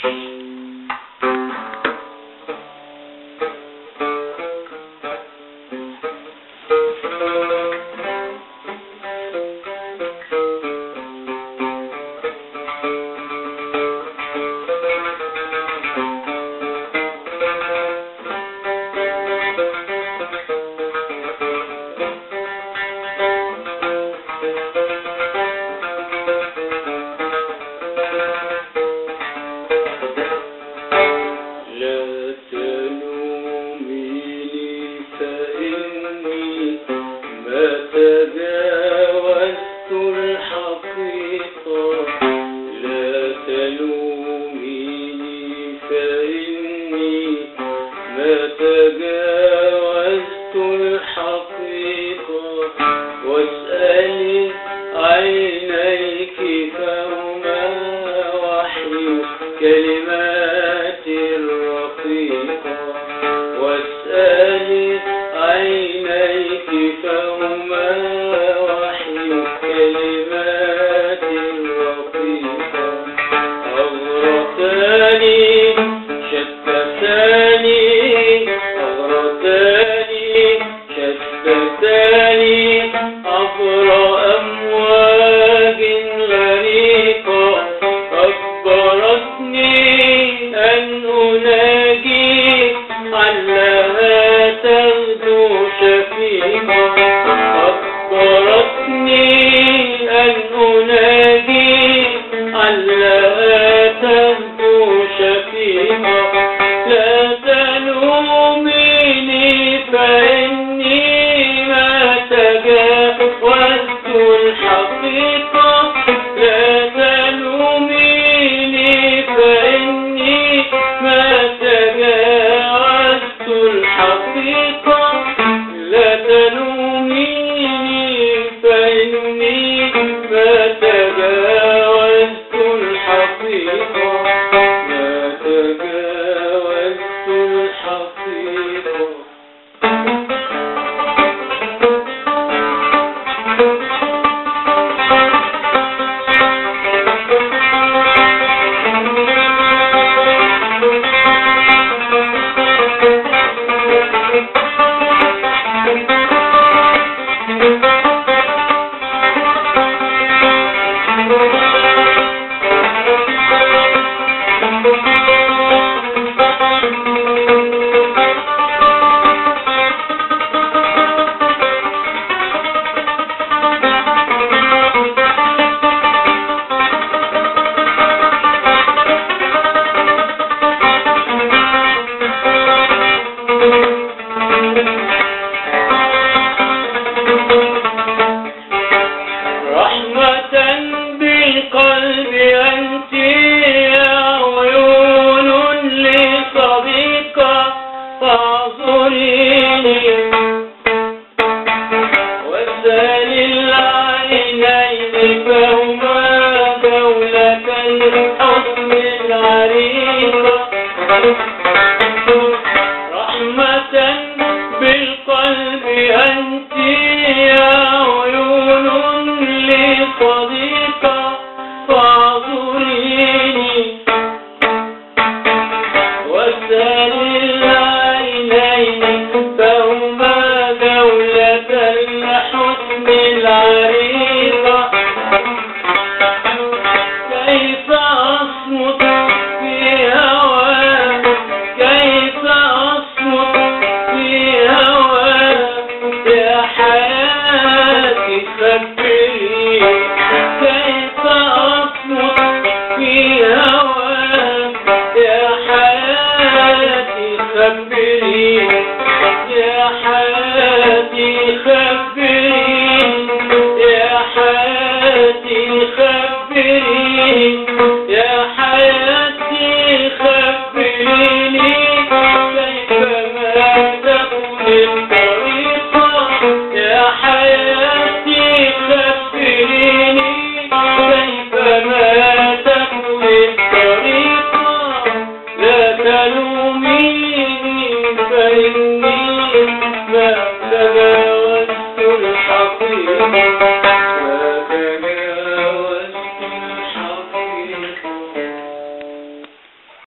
تجاوزت الحقيقة، لا تلوميني فإني ما تجاوزت الحقيقة. واسألي عينيك فهما وحي كلماتي الرقيقة. واسألي عينيك فهما وحي كلماتي الرقيقة. أغرتاني شتتاني، أغرتاني شتتاني عبر أمواج غريقة. أجبرتني أن أناجيك علها تغدو شفيقة. أجبرتني أن أناجيك علها تغدو شفيقة. لا تلوميني فإني ما تجاوزت الحقيقة. لا تلوميني فإني ما تجاوزت الحقيقة. لا تلوميني فإني ما تجاوزت الحقيقة. ما تجاوزت الحقيقة. رحمة بالقلب أنت يا عيون لصديقة فاعذريني. واسأل العينين فهما دولة الحسن العريقة. رحمة بالقلب أنت يا عيون لصديقة فاعذريني. واسأل العينين فهما دولة الحسن العريقة. كيف أصمت في هواك، كيف أصمت في هواك يا حياتي خبريني. كيف أصمت في هواك يا حياتي خبريني. يا حياتي خبريني، يا حياتي خبريني، يا حياتي خبريني. كيفما تكون الطريقة يا حياتي خبريني. كيفما تكون الطريقة. لا تلوميني فإني ما تجاوزت الحقيقة.